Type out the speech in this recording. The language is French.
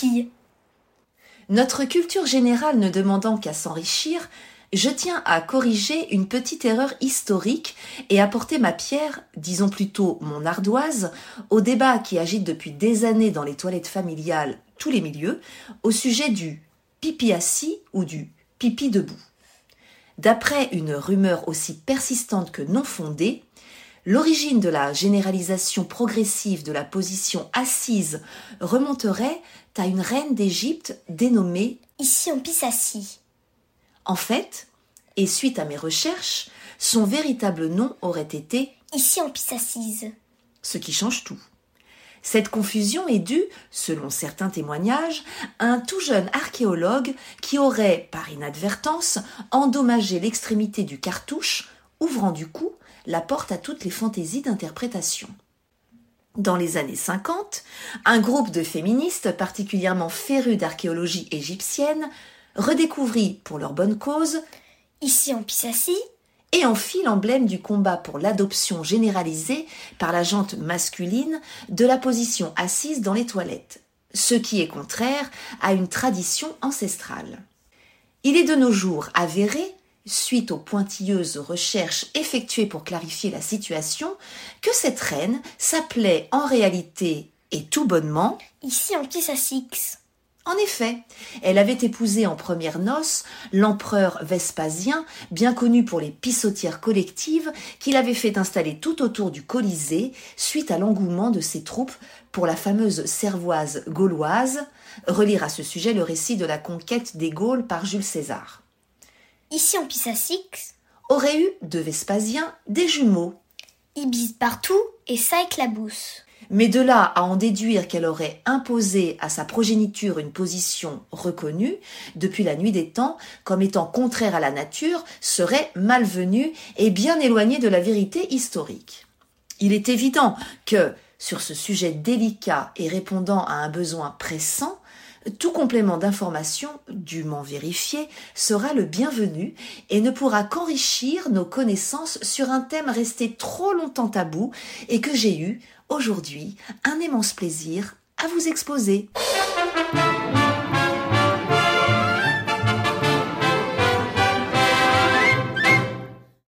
filles. Notre culture générale ne demandant qu'à s'enrichir, je tiens à corriger une petite erreur historique et apporter ma pierre, disons plutôt mon ardoise, au débat qui agite depuis des années dans les toilettes familiales, tous les milieux, au sujet du pipi assis ou du pipi debout. D'après une rumeur aussi persistante que non fondée, l'origine de la généralisation progressive de la position assise remonterait à une reine d'Égypte dénommée « Ici on pisse assis ». En fait, et suite à mes recherches, son véritable nom aurait été « Ici on pisse assise ». Ce qui change tout. Cette confusion est due, selon certains témoignages, à un tout jeune archéologue qui aurait, par inadvertance, endommagé l'extrémité du cartouche, ouvrant du coup la porte à toutes les fantaisies d'interprétation. Dans les années 50, un groupe de féministes particulièrement férus d'archéologie égyptienne redécouvrit, pour leur bonne cause, « Ici on pisse assis » et en fit l'emblème du combat pour l'adoption généralisée par la gente masculine de la position assise dans les toilettes, ce qui est contraire à une tradition ancestrale. Il est de nos jours avéré, suite aux pointilleuses recherches effectuées pour clarifier la situation, que cette reine s'appelait en réalité, et tout bonnement, « Ici on pisse assis ». En effet, elle avait épousé en premières noces l'empereur Vespasien, bien connu pour les pissotières collectives qu'il avait fait installer tout autour du Colisée suite à l'engouement de ses troupes pour la fameuse cervoise gauloise. Relire à ce sujet le récit de la conquête des Gaules par Jules César. Ici on pisse assis aurait eu de Vespasien des jumeaux. Ils bisent partout et ça éclabousse. Mais de là à en déduire qu'elle aurait imposé à sa progéniture une position reconnue depuis la nuit des temps comme étant contraire à la nature serait malvenu et bien éloigné de la vérité historique. Il est évident que, sur ce sujet délicat et répondant à un besoin pressant, tout complément d'information dûment vérifié sera le bienvenu et ne pourra qu'enrichir nos connaissances sur un thème resté trop longtemps tabou et que j'ai eu, aujourd'hui, un immense plaisir à vous exposer.